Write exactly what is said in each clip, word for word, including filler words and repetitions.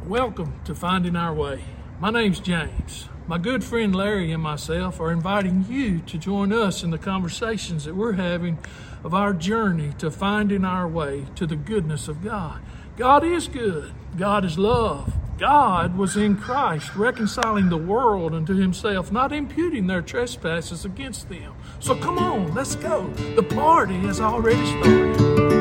Welcome to Finding Our Way. My name's James. My good friend Larry and myself are inviting you to join us in the conversations that we're having of our journey to finding our way to the goodness of God. God is good. God is love. God was in Christ, reconciling the world unto himself, not imputing their trespasses against them. So come on, let's go. The party has already started.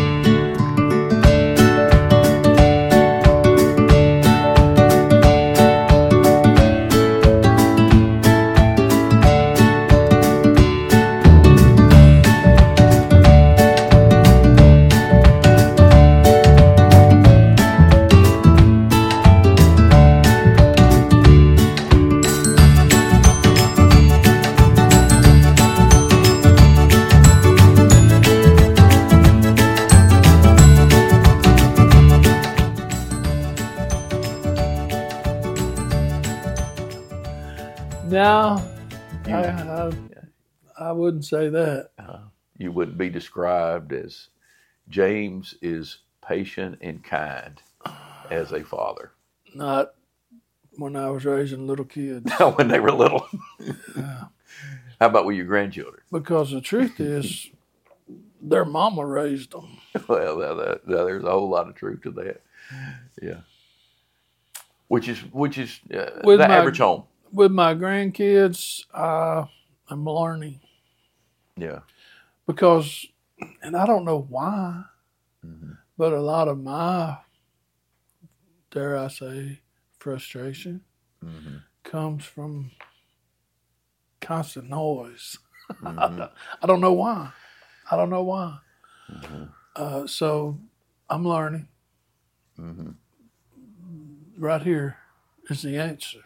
No, I, I, I wouldn't say that. Uh, you wouldn't be described as James is patient and kind as a father. Not when I was raising little kids. When they were little. Yeah. How about with your grandchildren? Because the truth is, their mama raised them. Well, that, that, that, there's a whole lot of truth to that. Yeah. Which is which is uh, the my, average home. With my grandkids, uh, I'm learning. Yeah. Because, and I don't know why, mm-hmm. but a lot of my, dare I say, frustration mm-hmm. comes from constant noise. Mm-hmm. I don't know why. I don't know why. Mm-hmm. Uh, so I'm learning. Mm-hmm. Right here is the answer.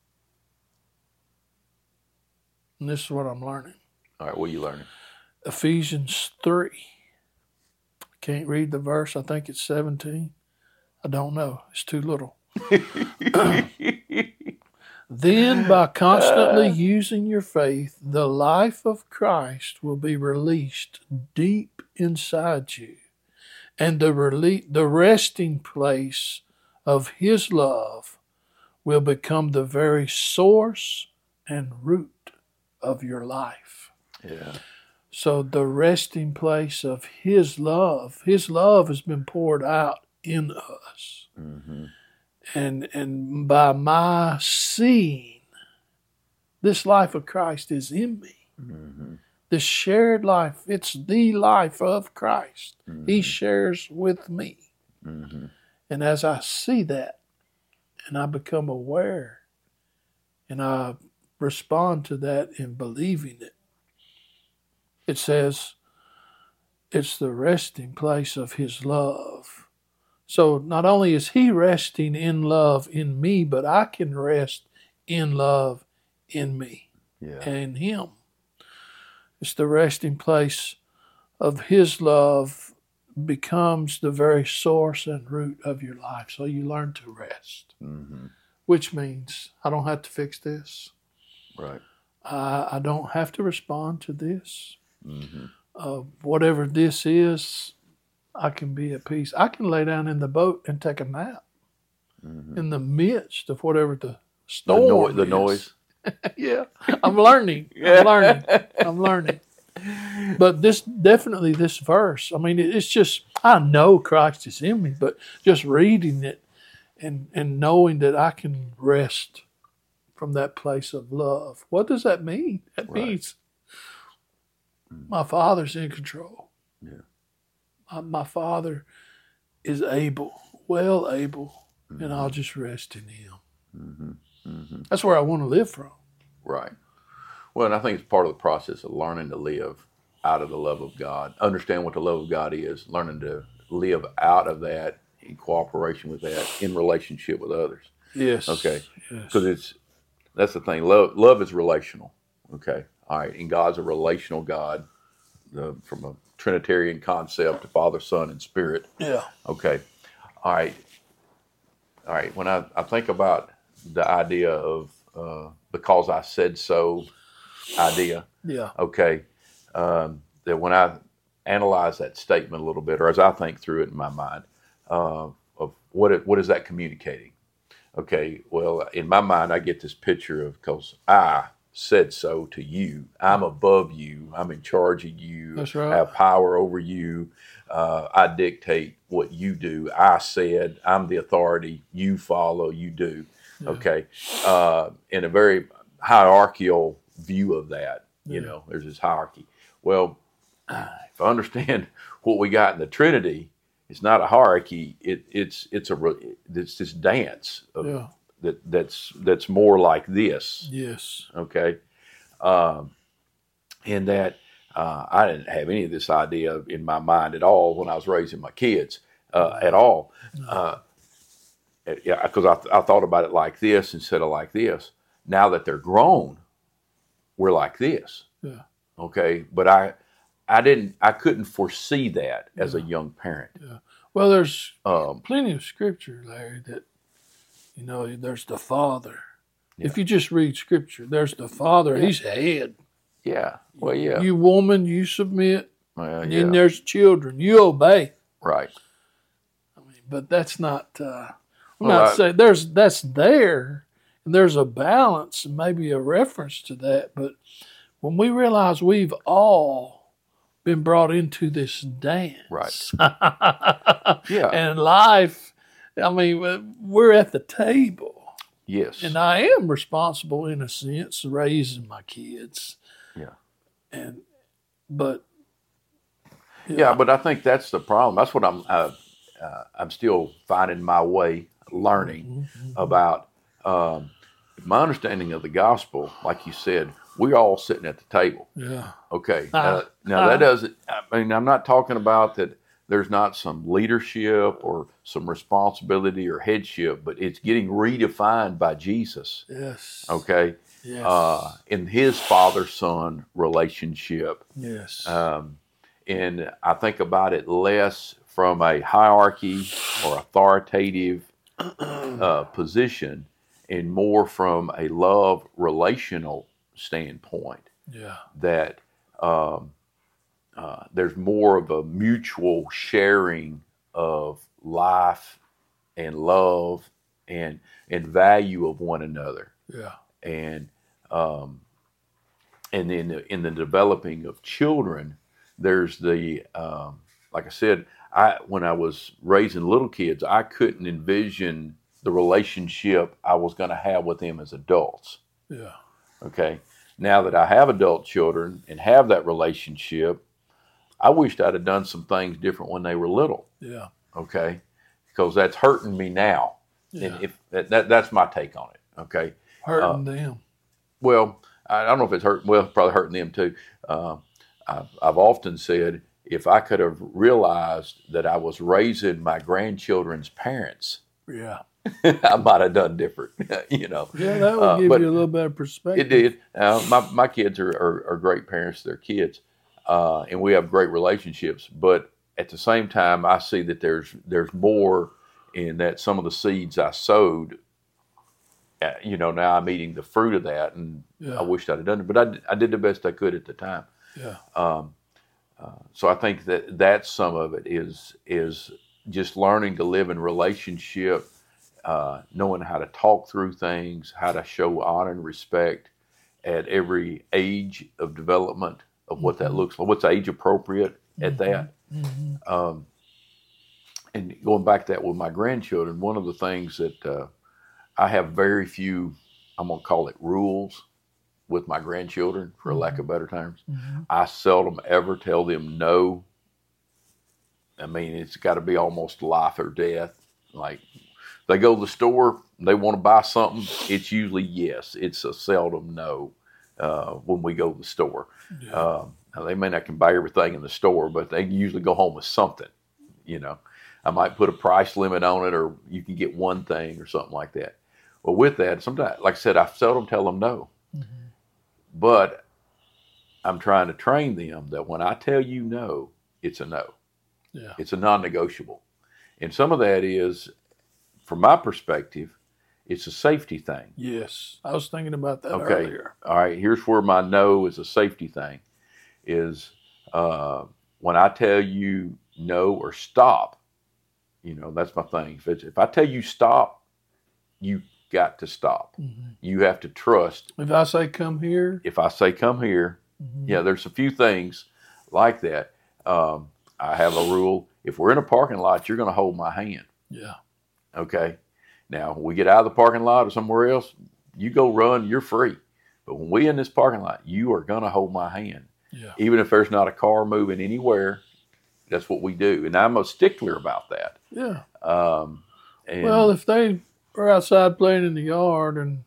And this is what I'm learning. All right, what are you learning? Ephesians three. I can't read the verse. I think it's seventeen. I don't know. It's too little. Then, by constantly using your faith, the life of Christ will be released deep inside you. And the, rele- the resting place of his love will become the very source and root of your life. Yeah. So the resting place of his love, his love has been poured out in us. Mm-hmm. And and by my seeing, this life of Christ is in me. Mm-hmm. This shared life, it's the life of Christ. Mm-hmm. He shares with me. Mm-hmm. And as I see that, and I become aware, and I respond to that in believing it, it says it's the resting place of his love. So not only is he resting in love in me, but I can rest in love in me yeah. and in him. It's the resting place of his love becomes the very source and root of your life. So you learn to rest, mm-hmm. which means I don't have to fix this. Right. I, I don't have to respond to this. Mm-hmm. Uh, whatever this is, I can be at peace. I can lay down in the boat and take a nap mm-hmm. in the midst of whatever the storm the, no- the is. noise. Yeah, I'm learning. I'm learning. I'm learning. But this definitely this verse. I mean, it's just I know Christ is in me, but just reading it and and knowing that I can rest from that place of love. What does that mean? That right. means my Father's in control. Yeah. My, my Father is able, well able, mm-hmm. and I'll just rest in him. Mm-hmm. Mm-hmm. That's where I want to live from. Right. Well, and I think it's part of the process of learning to live out of the love of God, understand what the love of God is, learning to live out of that in cooperation with that, in relationship with others. Yes. Okay. Yes. Because it's that's the thing. Love, love is relational. Okay. All right. And God's a relational God, the, from a Trinitarian concept to Father, Son, and Spirit. Yeah. Okay. All right. All right. When I, I think about the idea of uh, because I said so idea. Yeah. Okay. Um, that when I analyze that statement a little bit, or as I think through it in my mind, uh, of what it, what is that communicating? Okay, well, in my mind, I get this picture of, because I said so to you. I'm above you. I'm in charge of you. That's I right. have power over you. Uh, I dictate what you do. I said, I'm the authority. You follow, you do. Yeah. Okay. Uh, in a very hierarchical view of that, you Yeah. know, there's this hierarchy. Well, if I understand what we got in the Trinity, it's not a hierarchy. It, it's it's a it's this dance of, Yeah. that that's that's more like this. Yes. Okay, um, in that uh, I didn't have any of this idea in my mind at all when I was raising my kids uh, at all. Uh, yeah, because I, th- I thought about it like this instead of like this. Now that they're grown, we're like this. Yeah. Okay, but I I didn't I couldn't foresee that as a young parent. Yeah. Well, there's Um, plenty of scripture, Larry, that, you know, there's the Father. Yeah. If you just read scripture, there's the Father. Yeah. He's head. yeah, well, yeah, You woman, you submit. well, And yeah, then there's children. You obey. right. I mean, but that's not, uh, I'm Well, not I- saying there's, that's there. And there's a balance and maybe a reference to that. But when we realize we've all been brought into this dance. Right. yeah. Yeah. And life, I mean, we're at the table. Yes. And I am responsible in a sense, raising my kids. Yeah. And, but. Yeah, but I think that's the problem. That's what I'm. Uh, uh, I'm still finding my way, learning Mhm. about. Um, my understanding of the gospel, like you said, we're all sitting at the table. Yeah. Okay. Ah. Uh, now that doesn't. I mean, I'm not talking about that. There's not some leadership or some responsibility or headship, but it's getting redefined by Jesus. Yes. Okay. Yes. Uh, in His father-son relationship. yes. Um, and I think about it less from a hierarchy or authoritative uh, position and more from a love relational standpoint, yeah. that um, uh, there's more of a mutual sharing of life and love and, and value of one another. Yeah. And um, and in the, in the developing of children, there's the um, like I said, I when I was raising little kids, I couldn't envision the relationship I was going to have with them as adults. Yeah. Okay, now that I have adult children and have that relationship, I wished I'd have done some things different when they were little. Yeah. Okay, because that's hurting me now. Yeah. And if that, that that's my take on it. Okay. Hurting them. Well, I don't know if it's hurt. Well, it's probably hurting them too. Uh, I've, I've often said if I could have realized that I was raising my grandchildren's parents, Yeah. I might have done different. You know. Yeah, that would Uh, give but you a little better perspective. It did. Uh, my my kids are, are, are great parents to their kids, uh, and we have great relationships. But at the same time, I see that there's there's more in that some of the seeds I sowed. Uh, you know, now I'm eating the fruit of that, and Yeah. I wished I'd have done it, but I, I did the best I could at the time. Yeah. Um, uh, so I think that that's some of it is is just learning to live in relationship, uh, knowing how to talk through things, how to show honor and respect at every age of development of what that Mhm. looks like, what's age appropriate at that. hmm Um, and going back to that with my grandchildren, one of the things that uh, I have very few, I'm going to call it rules with my grandchildren, for lack of better terms. hmm I seldom ever tell them no. I mean, it's got to be almost life or death. Like, they go to the store, they want to buy something, it's usually yes. It's a seldom no uh, when we go to the store. Yeah. Um, now they may not can buy everything in the store, but they usually go home with something. You know, I might put a price limit on it, or you can get one thing or something like that. Well, with that, sometimes, like I said, I seldom tell them no. Mhm. But I'm trying to train them that when I tell you no, it's a no. Yeah. It's a non-negotiable. And some of that is, from my perspective, it's a safety thing. Yes. I was thinking about that Okay. earlier. All right, here's where my no is a safety thing. Is uh, when I tell you no or stop, you know, that's my thing. If, it's, if I tell you stop, you got to stop. Mm-hmm. You have to trust. If I say come here. If I say come here, mm-hmm. yeah, there's a few things like that. Um, I have a rule. If we're in a parking lot, you're going to hold my hand. Yeah. Okay. Now, when we get out of the parking lot or somewhere else, you go run, you're free. But when we in this parking lot, you are going to hold my hand. Yeah. Even if there's not a car moving anywhere, that's what we do. And I'm a stickler about that. Yeah. Um, and well, if they are outside playing in the yard and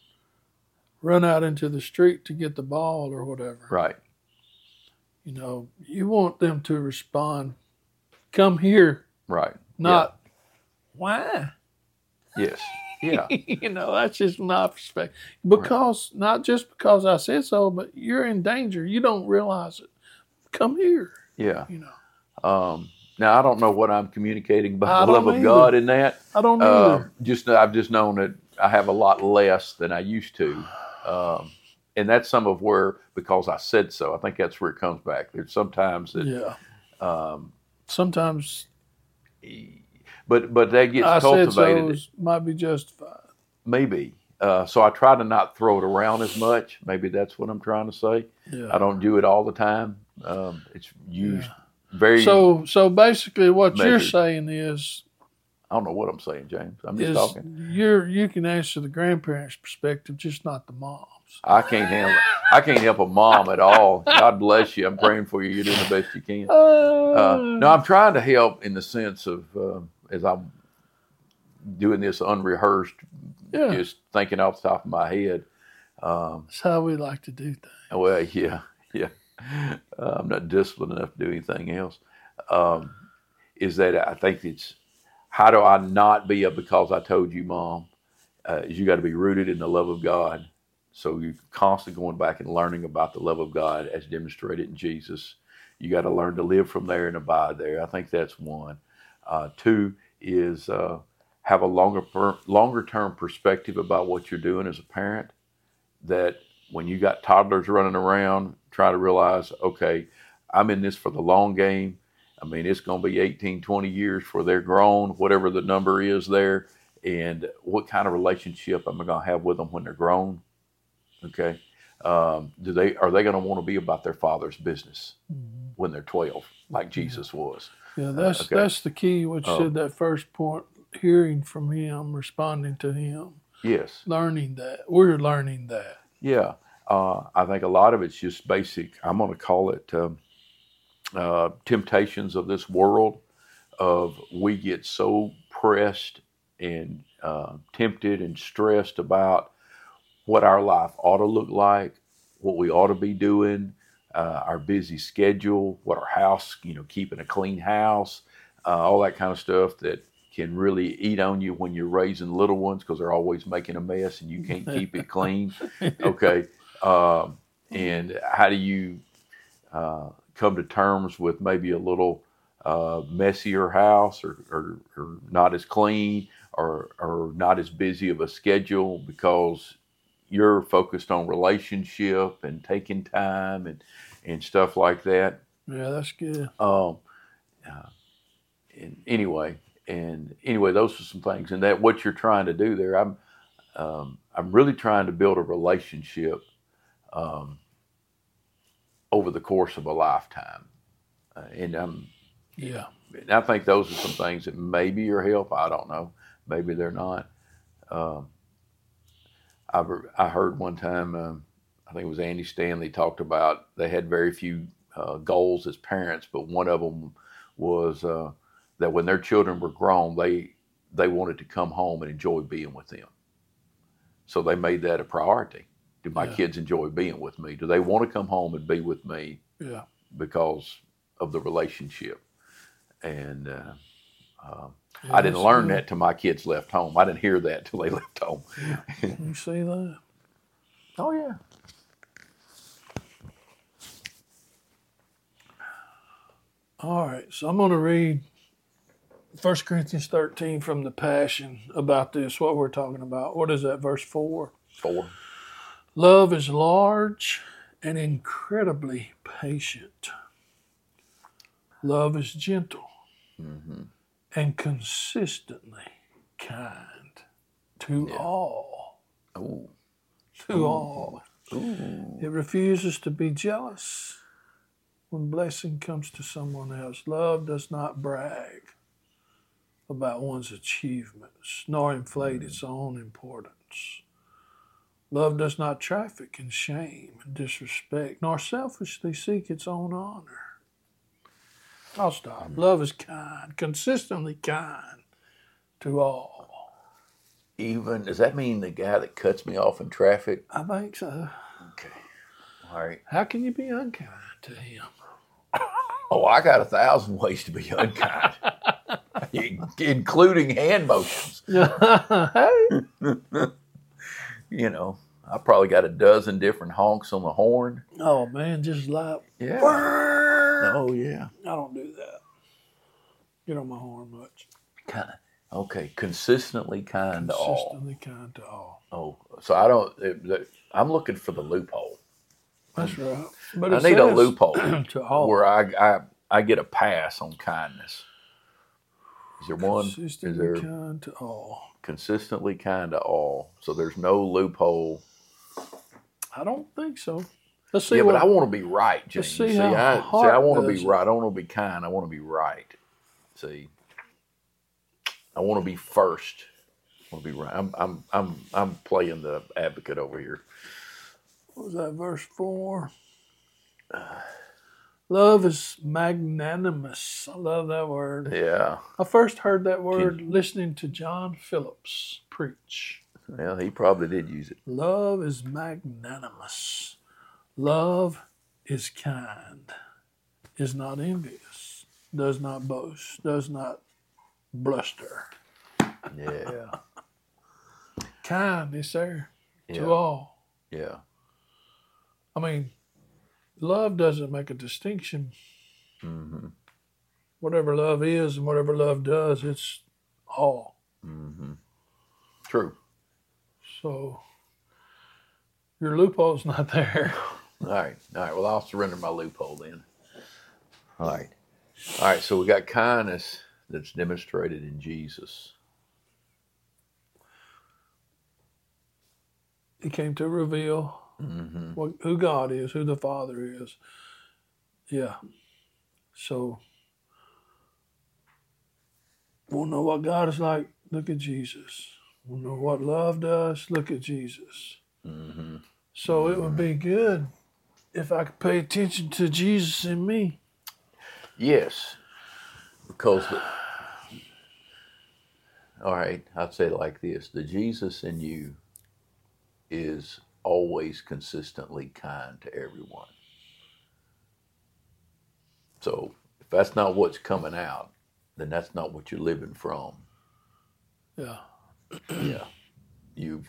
run out into the street to get the ball or whatever. Right. You know, you want them to respond, come here. Right. Not, yeah. Why? Yes. Yeah. You know, that's just my perspective. Because, right. Not just because I said so, but you're in danger. You don't realize it. Come here. Yeah. You know. Um, now, I don't know what I'm communicating about I the love either. of God in that. I don't know. Uh, just I've just known that I have a lot less than I used to. Um, and that's some of where, because I said so, I think that's where it comes back. There's sometimes that. Yeah. Um, sometimes. But but that gets I cultivated. Said so might be justified. Maybe. Uh, so I try to not throw it around as much. Maybe that's what I'm trying to say. Yeah. I don't do it all the time. Um, it's used yeah. very. So so basically, what measured. You're saying is. I don't know what I'm saying, James. I'm just is talking. You're you can answer the grandparents' perspective, just not the mom's. I can't handle. I can't help a mom at all. God bless you. I'm praying for you. You're doing the best you can. Uh, uh, no, I'm trying to help in the sense of uh, as I'm doing this unrehearsed, yeah. just thinking off the top of my head. Um, That's how we like to do things. Well, yeah, yeah. Uh, I'm not disciplined enough to do anything else. Um, is that I think it's how do I not be a because I told you, Mom? Uh, is you got to be rooted in the love of God. So you're constantly going back and learning about the love of God as demonstrated in Jesus. You got to learn to live from there and abide there. I think that's one. Uh, two is uh, have a longer per, longer term perspective about what you're doing as a parent. That when you got toddlers running around, try to realize, okay, I'm in this for the long game. I mean, it's going to be eighteen, twenty years before they're grown, whatever the number is there. And what kind of relationship am I going to have with them when they're grown? Okay. Um, do they, are they going to want to be about their father's business mm-hmm. when they're twelve, like Jesus was? Yeah, that's, uh, okay. that's the key. What you uh, said, that first point, hearing from him, responding to him. Yes. Learning that. We're learning that. Yeah. Uh, I think a lot of it's just basic, I'm going to call it um, uh, temptations of this world of we get so pressed and uh, tempted and stressed about what our life ought to look like, what we ought to be doing, uh, our busy schedule, what our house, you know, keeping a clean house, uh, all that kind of stuff that can really eat on you when you're raising little ones because they're always making a mess and you can't keep it clean. Okay. Um, and how do you uh, come to terms with maybe a little uh, messier house or, or, or not as clean or, or not as busy of a schedule because you're focused on relationship and taking time and, and stuff like that. Yeah, that's good. Um, uh, and anyway, and anyway, those are some things. And that what you're trying to do there, I'm, um, I'm really trying to build a relationship um, over the course of a lifetime. Uh, and I'm, yeah, and I think those are some things that maybe are help. I don't know. Maybe they're not. Um, I've, I heard one time, um, I think it was Andy Stanley talked about they had very few uh, goals as parents, but one of them was uh, that when their children were grown, they they wanted to come home and enjoy being with them. So they made that a priority. Do my yeah. kids enjoy being with me? Do they want to come home and be with me? Yeah. Because of the relationship. And uh, uh, yeah, I didn't learn good. that till my kids left home. I didn't hear that till they left home. You see that? Oh, yeah. All right, so I'm going to read First Corinthians thirteen from the Passion about this, what we're talking about. What is that, verse four? Four. Love is large and incredibly patient. Love is gentle mm-hmm. and consistently kind to Yeah. all. Ooh. To Ooh. all. Ooh. It refuses to be jealous when blessing comes to someone else. Love does not brag about one's achievements, nor inflate mm. its own importance. Love does not traffic in shame and disrespect, nor selfishly seek its own honor. I'll stop. Mm. Love is kind, consistently kind to all. Even, does that mean the guy that cuts me off in traffic? I think so. Okay. All right. How can you be unkind to him? Oh, I got a thousand ways to be unkind, including hand motions. Hey. You know, I probably got a dozen different honks on the horn. Oh, man, just like... Yeah. Burr! Oh, yeah. I don't do that. Get on my horn much. Kind. Okay, consistently kind to all. Consistently kind to all. Oh, so I don't... It, I'm looking for the loophole. That's right. But I need a loophole to all. where I, I I get a pass on kindness. Is there one? Consistently Is there kind to all. Consistently kind to all. So there's no loophole. I don't think so. Let's see. Yeah, what, but I want to be right, James. Let's see, see, how I, see, I want to be it. right. I don't want to be kind. I want to be right. See, I want to be first. I want to be right. I'm I'm I'm I'm playing the advocate over here. What was that, verse four? Love is magnanimous. I love that word. Yeah. I first heard that word Can, listening to John Phillips preach. Well, he probably did use it. Love is magnanimous. Love is kind, is not envious, does not boast, does not bluster. Yeah. Yeah. Kind is there yeah. to all. Yeah. I mean, love doesn't make a distinction. Mm-hmm. Whatever love is and whatever love does, it's all. Mm-hmm. True. So your loophole's not there. All right. All right. Well, I'll surrender my loophole then. All right. All right. So we got kindness that's demonstrated in Jesus. He came to reveal mm-hmm. what, who God is, who the Father is. Yeah. So, we'll know what God is like. Look at Jesus. We'll know what love does. Look at Jesus. Mm-hmm. So mm-hmm. it would be good if I could pay attention to Jesus in me. Yes. Because, the, all right, I'd say it like this. The Jesus in you is always consistently kind to everyone. So if that's not what's coming out, then that's not what you're living from. Yeah. Yeah. You've,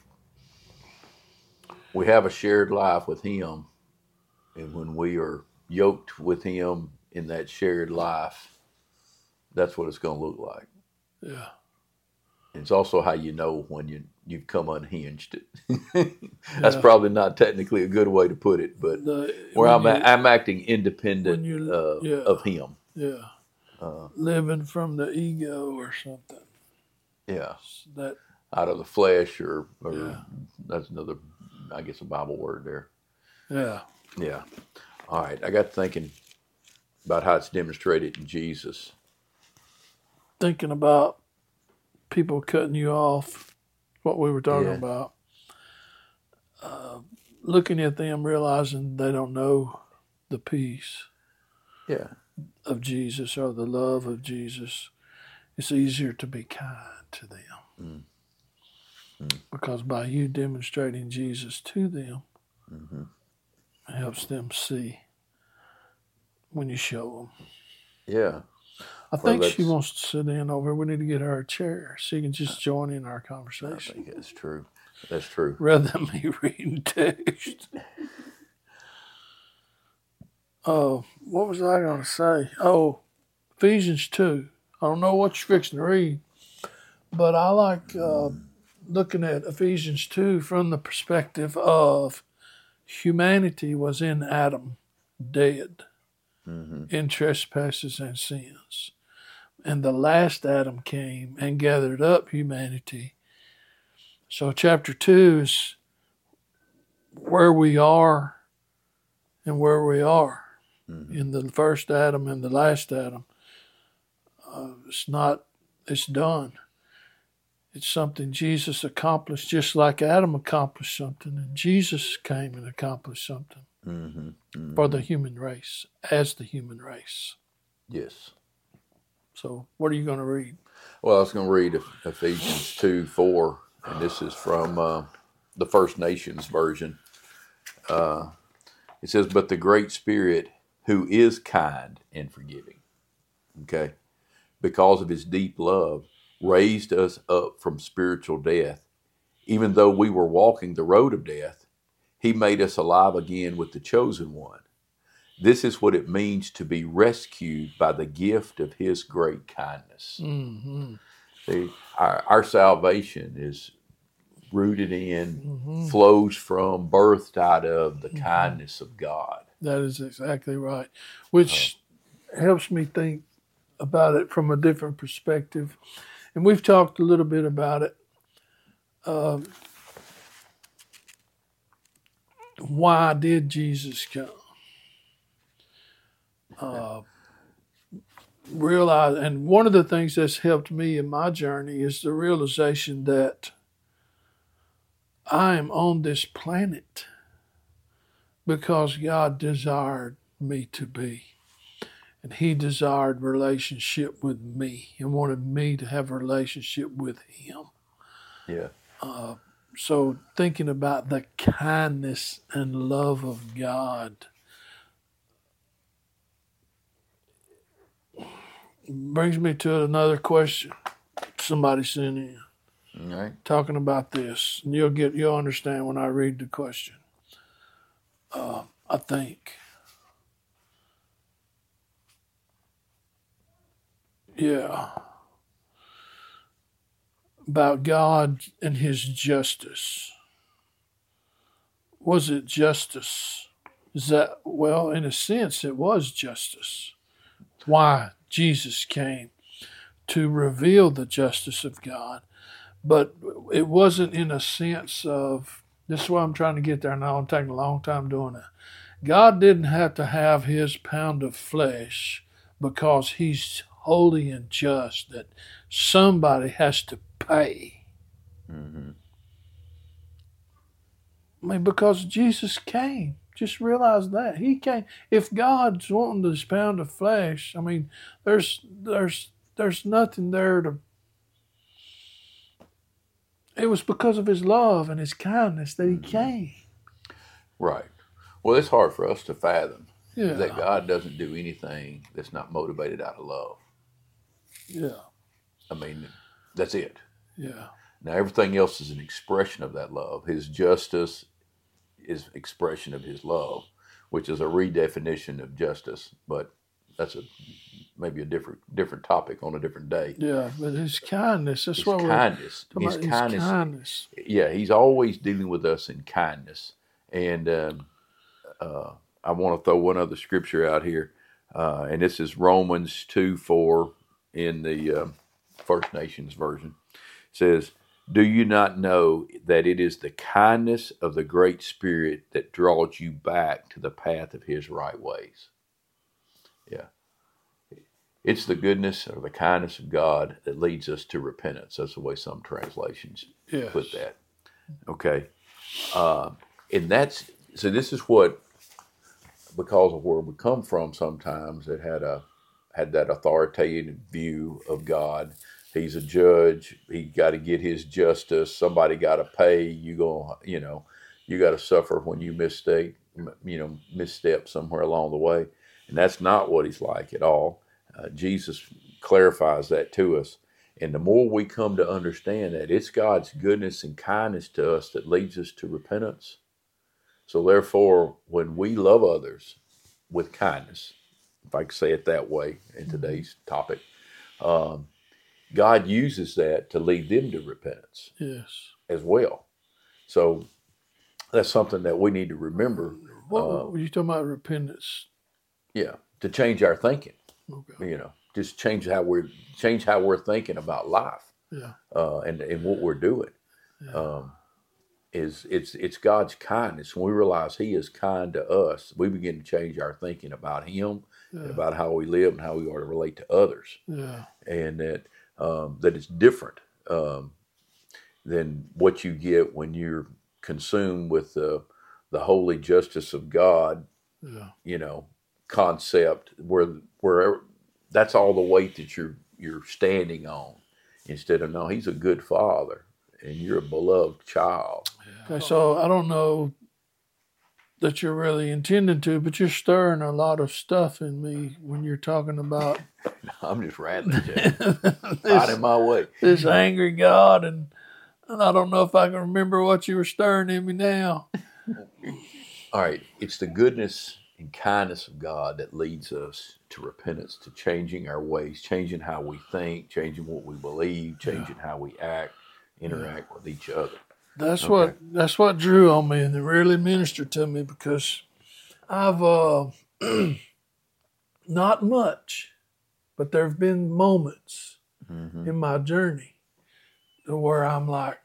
we have a shared life with him, and when we are yoked with him in that shared life, that's what it's going to look like. Yeah. It's also how you know when you, you've come unhinged. That's yeah. probably not technically a good way to put it, but the, where I'm, I'm acting independent you, uh, yeah. of him. Yeah. Uh, Living from the ego or something. Yeah. That out of the flesh, or, or yeah. that's another, I guess, a Bible word there. Yeah. Yeah. All right. I got thinking about how it's demonstrated in Jesus. Thinking about people cutting you off, what we were talking yeah. about. Uh, looking at them, realizing they don't know the peace yeah. of Jesus or the love of Jesus. It's easier to be kind to them. Mm. Mm. Because by you demonstrating Jesus to them, mm-hmm. it helps them see when you show them. Yeah. I think well, she wants to sit in over. We need to get her a chair so she can just join in our conversation. I think that's true. That's true. Rather than me reading text. Oh, uh, what was I going to say? Oh, Ephesians two. I don't know what you're fixing to read, but I like uh, looking at Ephesians two from the perspective of humanity was in Adam, dead, mm-hmm. in trespasses and sins. And the last Adam came and gathered up humanity So chapter two is where we are and where we are mm-hmm. in the first Adam and the last Adam. Uh, it's not, it's done. It's something Jesus accomplished, just like Adam accomplished something, and Jesus came and accomplished something mm-hmm. Mm-hmm. for the human race, as the human race. Yes. So what are you going to read? Well, I was going to read Ephesians two four, and this is from uh, the First Nations version. Uh, it says, "But the Great Spirit, who is kind and forgiving, okay, because of his deep love, raised us up from spiritual death. Even though we were walking the road of death, he made us alive again with the chosen one. This is what it means to be rescued by the gift of his great kindness." Mm-hmm. See, our, our salvation is rooted in, mm-hmm. flows from, birthed out of the mm-hmm. kindness of God. That is exactly right, which uh, helps me think about it from a different perspective. And we've talked a little bit about it. Um, why did Jesus come? Uh, realize, and one of the things that's helped me in my journey is the realization that I am on this planet because God desired me to be. And he desired relationship with me and wanted me to have a relationship with him. Yeah. Uh, so thinking about the kindness and love of God brings me to another question somebody sent in. All right. Talking about this. And you'll get you'll understand when I read the question. Uh, I think. Yeah. About God and his justice. Was it justice? Is that, well, in a sense, it was justice. Why Jesus came to reveal the justice of God. But it wasn't in a sense of, this is what I'm trying to get there now. I'm taking a long time doing it. God didn't have to have his pound of flesh because he's holy and just, that somebody has to pay. Mm-hmm. I mean, because Jesus came. Just realize that. He came. If God's wanting this pound of flesh, I mean, there's there's there's nothing there to. It was because of his love and his kindness that he mm-hmm. came. Right. Well, it's hard for us to fathom yeah. that God doesn't do anything that's not motivated out of love. Yeah. I mean, that's it. Yeah. Now, everything else is an expression of that love. His justice is expression of his love, which is a redefinition of justice, but that's a maybe a different different topic on a different day. Yeah, but his kindness, that's his what kindness. we're his talking kindness. about, his kindness. Yeah, he's always dealing with us in kindness. And um, uh, I want to throw one other scripture out here, uh, and this is Romans two four in the uh, First Nations version. It says, "Do you not know that it is the kindness of the Great Spirit that draws you back to the path of his right ways?" Yeah. It's the goodness or the kindness of God that leads us to repentance. That's the way some translations yes. put that. Okay. Uh, and that's, so this is what, because of where we come from sometimes, it had a, had that authoritative view of God. He's a judge. He got to get his justice. Somebody got to pay. You go, you know, you got to suffer when you mistake, you know, misstep somewhere along the way. And that's not what he's like at all. Uh, Jesus clarifies that to us. And the more we come to understand that it's God's goodness and kindness to us that leads us to repentance. So therefore, when we love others with kindness, if I could say it that way in today's topic, um, God uses that to lead them to repentance yes. as well. So that's something that we need to remember. What uh, were you talking about, repentance? Yeah, to change our thinking. Okay. You know, just change how we're change how we're thinking about life. Yeah. Uh, and and what we're doing. Yeah. Um, is it's it's God's kindness. When we realize He is kind to us, we begin to change our thinking about Him yeah. and about how we live and how we are to relate to others. Yeah. And that um, that it's different um, than what you get when you're consumed with the the holy justice of God. Yeah. You know, concept where where that's all the weight that you're you're standing on, instead of no, He's a good Father and you're a beloved child. Okay, so I don't know that you're really intending to, but you're stirring a lot of stuff in me when you're talking about. I'm just rattling, out in my way. This angry God, and, and I don't know if I can remember what you were stirring in me now. All right, it's the goodness and kindness of God that leads us to repentance, to changing our ways, changing how we think, changing what we believe, changing yeah. how we act, interact yeah. with each other. That's okay. what that's what drew on me, and it really ministered to me, because I've uh, not much, but there have been moments mm-hmm. in my journey where I'm like,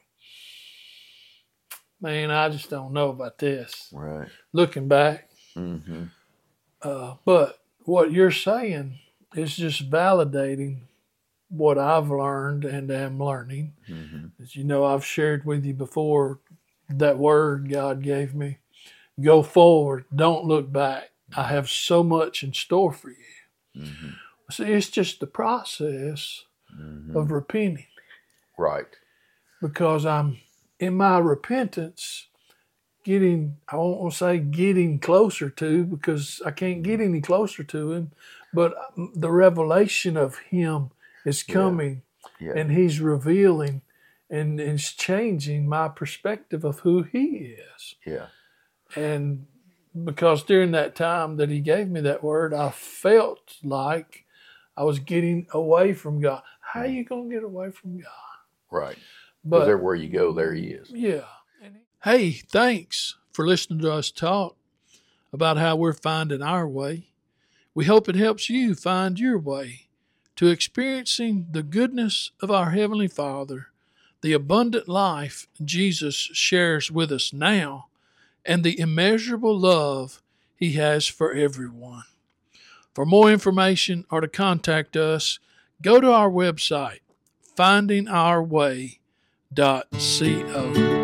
man, I just don't know about this. Right. Looking back, mm-hmm. uh, but what you're saying is just validating what I've learned and am learning. Mm-hmm. As you know, I've shared with you before that word God gave me. Go forward, don't look back. I have so much in store for you. Mm-hmm. See, it's just the process mm-hmm. of repenting. Right. Because I'm, in my repentance, getting, I won't want to say getting closer to, because I can't get any closer to Him, but the revelation of Him is coming, yeah. Yeah. and He's revealing and it's changing my perspective of who He is. Yeah. And because during that time that He gave me that word, I felt like I was getting away from God. How are you going to get away from God? Right. But everywhere you go, there He is. Yeah. Hey, thanks for listening to us talk about how we're finding our way. We hope it helps you find your way to experiencing the goodness of our Heavenly Father, the abundant life Jesus shares with us now, and the immeasurable love He has for everyone. For more information or to contact us, go to our website, finding our way dot co.